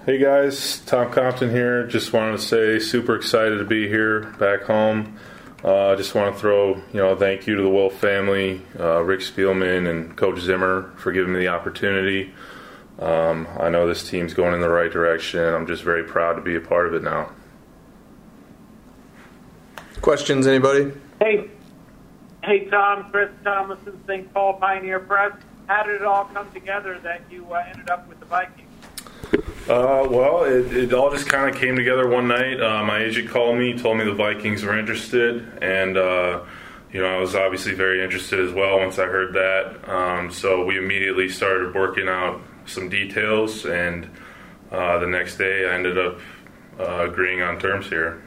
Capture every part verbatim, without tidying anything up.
Hey guys, Tom Compton here. Just wanted to say super excited to be here back home. I uh, just want to throw, you know, a thank you to the Wolf family, uh, Rick Spielman and Coach Zimmer for giving me the opportunity. Um, I know this team's going in the right direction. I'm just very proud to be a part of it now. Questions, anybody? Hey, hey, Tom, Chris Thomason, Saint Paul Pioneer Press. How did it all come together that you uh, ended up with the Vikings? Uh, well, it, it all just kind of came together one night. Uh, my agent called me, told me the Vikings were interested, and uh, you know I was obviously very interested as well once I heard that. Um, so we immediately started working out some details, and uh, the next day I ended up uh, agreeing on terms here.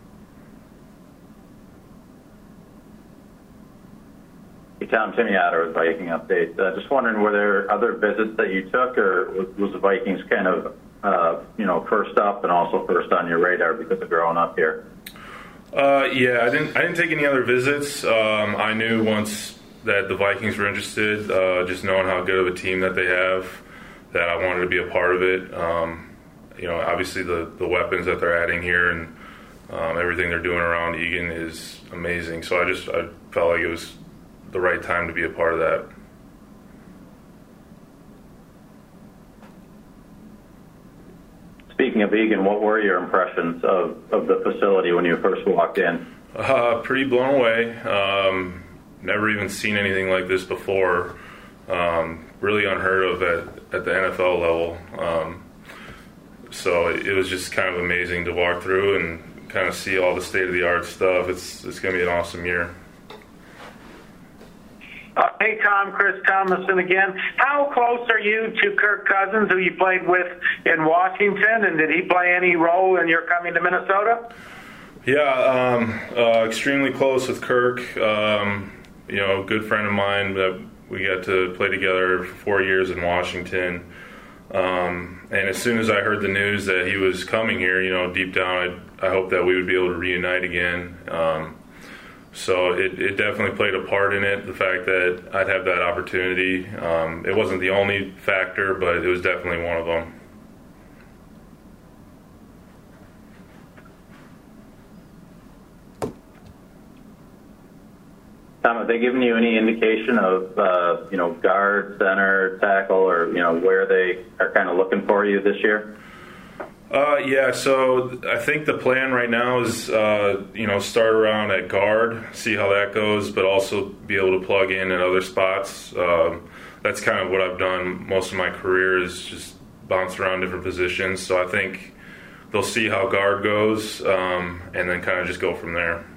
Hey, Tom, Timmy Otter with Viking Update. Uh, just wondering, were there other visits that you took, or was, was the Vikings kind of, uh, you know, first up and also first on your radar because of growing up here? Uh, yeah, I didn't. I didn't take any other visits. Um, I knew once that the Vikings were interested, uh, just knowing how good of a team that they have, that I wanted to be a part of it. Um, you know, obviously the the weapons that they're adding here and um, everything they're doing around Eagan is amazing. So I just I felt like it was the right time to be a part of that. Speaking of Eagan, what were your impressions of, of the facility when you first walked in? Uh, pretty blown away. Um, never even seen anything like this before. Um, really unheard of at, at the N F L level. Um, so it, it was just kind of amazing to walk through and kind of see all the state-of-the-art stuff. It's, it's going to be an awesome year. Uh, hey, Tom, Chris Thomason again. How close are you to Kirk Cousins, who you played with in Washington, and did he play any role in your coming to Minnesota? Yeah, um, uh, extremely close with Kirk. Um, you know, a good friend of mine that we got to play together for four years in Washington. Um, and as soon as I heard the news that he was coming here, you know, deep down, I, I hoped that we would be able to reunite again. Um, So it, it definitely played a part in it, the fact that I'd have that opportunity. Um, it wasn't the only factor, but it was definitely one of them. Tom, have they given you any indication of, uh, you know, guard, center, tackle, or, you know, where they are kind of looking for you this year? Uh, yeah, so I think the plan right now is, uh, you know, start around at guard, see how that goes, but also be able to plug in at other spots. Um, that's kind of what I've done most of my career, is just bounce around different positions. So I think they'll see how guard goes, um, and then kind of just go from there.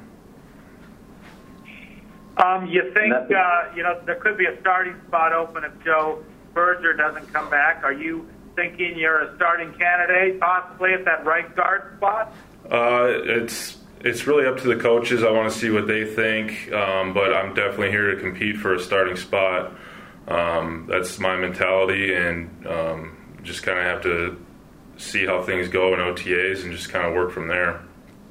Um, you think, uh, you know, there could be a starting spot open if Joe Berger doesn't come back. Are you thinking you're a starting candidate possibly at that right guard spot? Uh, it's it's really up to the coaches. I want to see what they think, um, but I'm definitely here to compete for a starting spot. Um, that's my mentality, and um, just kind of have to see how things go in O T As and just kind of work from there.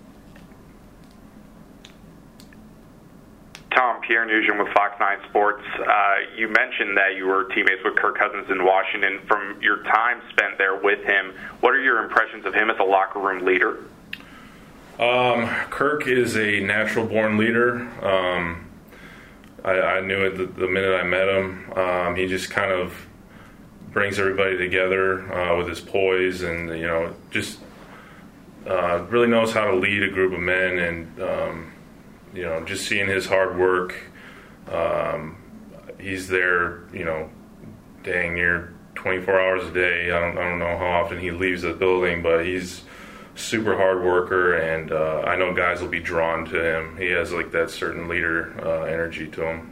Tom, Pierre Nugent with Fox nine Sports. Uh, you mentioned that you were teammates with Kirk Cousins in Washington. From your time spent there with him, what are your impressions of him as a locker room leader? Um, Kirk is a natural-born leader. Um, I, I knew it the, the minute I met him. Um, he just kind of brings everybody together uh, with his poise, and you know, just uh, really knows how to lead a group of men. And um, you know, just seeing his hard work. Um, he's there, you know, dang near twenty-four hours a day. I don't, I don't know how often he leaves the building, but he's super hard worker, and uh, I know guys will be drawn to him. He has like that certain leader uh, energy to him.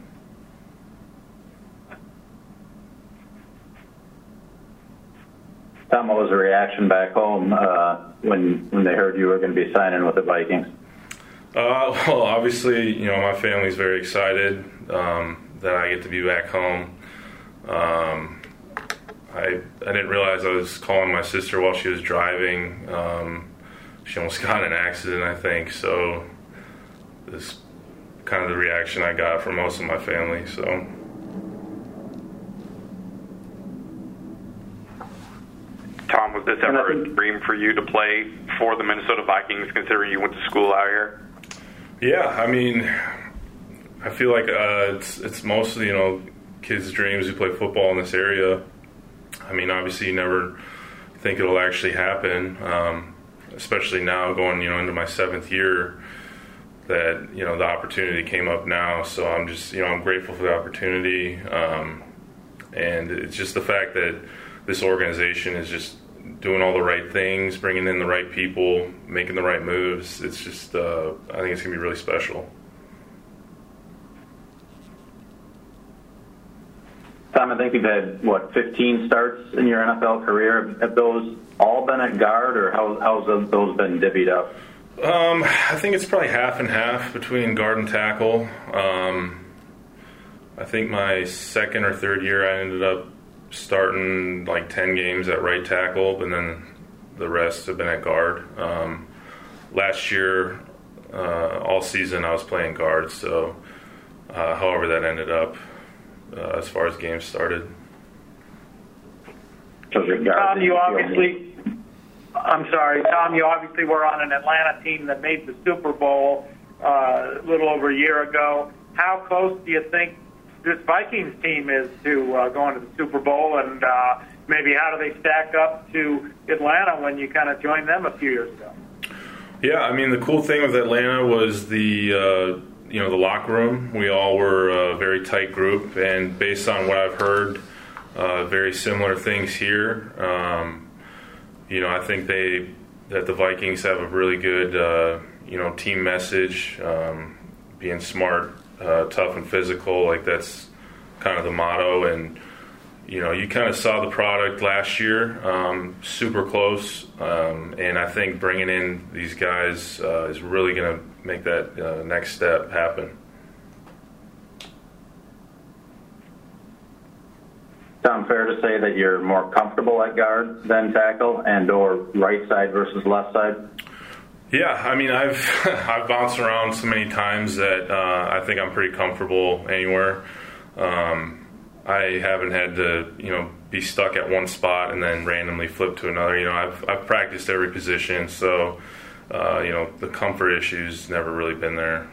Tom, what was the reaction back home uh, when when they heard you were going to be signing with the Vikings? Uh, well, obviously, you know, my family's very excited um, that I get to be back home. Um, I I didn't realize I was calling my sister while she was driving. Um, she almost got in an accident, I think. So this kind of the reaction I got from most of my family. So. Tom, with this ever a dream for you to play for the Minnesota Vikings, considering you went to school out here? Yeah, I mean, I feel like uh, it's it's mostly, you know, kids' dreams who play football in this area. I mean, obviously you never think it'll actually happen, um, especially now going, you know, into my seventh year, that, you know, the opportunity came up now. So I'm just, you know, I'm grateful for the opportunity. Um, and it's just the fact that this organization is just doing all the right things, bringing in the right people, making the right moves. It's just, uh, I think it's going to be really special. Tom, I think you've had, what, fifteen starts in your N F L career. Have those all been at guard, or how, how's those been divvied up? Um, I think it's probably half and half between guard and tackle. Um, I think my second or third year I ended up starting like ten games at right tackle, and then the rest have been at guard. Um, last year, uh, all season I was playing guard, so uh, however that ended up uh, as far as games started. Tom, you obviously, I'm sorry, Tom, you obviously were on an Atlanta team that made the Super Bowl uh, a little over a year ago. How close do you think this Vikings team is to uh, going to the Super Bowl, and uh, maybe how do they stack up to Atlanta when you kind of joined them a few years ago? Yeah, I mean, the cool thing with Atlanta was the uh, you know the locker room. We all were a very tight group, and based on what I've heard, uh, very similar things here. Um, you know, I think they that the Vikings have a really good uh, you know team message, um, being smart, uh, tough, and physical. Like that's kind of the motto, and you know, you kind of saw the product last year, um, super close, um, and I think bringing in these guys uh, is really going to make that uh, next step happen. Tom, fair to say that you're more comfortable at guard than tackle, and or right side versus left side? Yeah, I mean, I've I've bounced around so many times that uh, I think I'm pretty comfortable anywhere. Um, I haven't had to, you know, be stuck at one spot and then randomly flip to another. You know, I've I've practiced every position, so uh, you know, the comfort issues never really been there.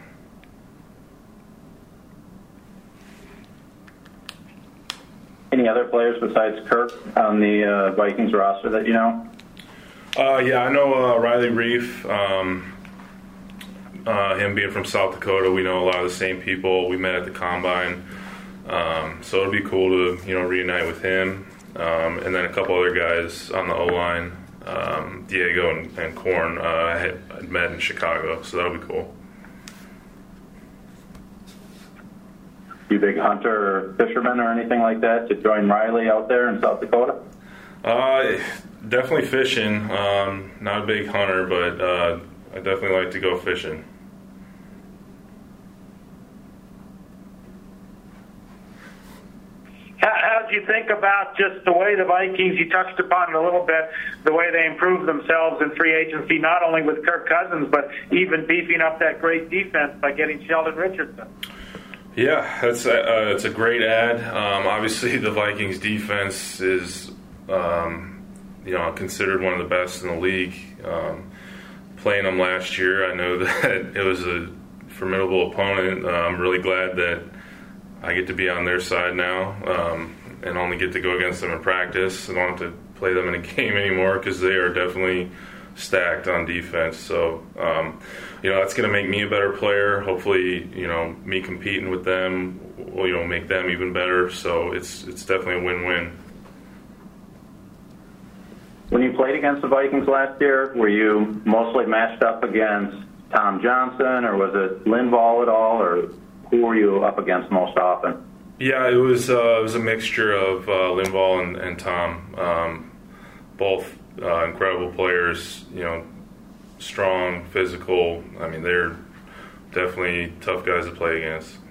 Any other players besides Kirk on the uh, Vikings roster that you know? Uh, yeah, I know uh, Riley Reef. Um, uh, him being from South Dakota, we know a lot of the same people. We met at the Combine. Um, so it'll be cool to, you know, reunite with him, um, and then a couple other guys on the O-line, um, Diego and, and Korn, uh, I had I'd met in Chicago, so that'll be cool. You big hunter or fisherman or anything like that to join Riley out there in South Dakota? Uh, definitely fishing. Um, not a big hunter, but uh, I definitely like to go fishing. How do you think about just the way the Vikings, you touched upon it a little bit, the way they improved themselves in free agency, not only with Kirk Cousins, but even beefing up that great defense by getting Sheldon Richardson? Yeah, that's a, uh, it's a great ad. Um, obviously, the Vikings defense is, um, you know, considered one of the best in the league. Um, playing them last year, I know that it was a formidable opponent. Uh, I'm really glad that I get to be on their side now, um, and only get to go against them in practice. I don't have to play them in a game anymore because they are definitely stacked on defense. So, um, you know, that's going to make me a better player. Hopefully, you know, me competing with them will, you know, make them even better. So it's it's definitely a win-win. When you played against the Vikings last year, were you mostly matched up against Tom Johnson, or was it Linval at all, or who were you up against most often? Yeah, it was uh, it was a mixture of uh, Linval and, and Tom. Um, both uh, incredible players, you know, strong, physical. I mean, they're definitely tough guys to play against.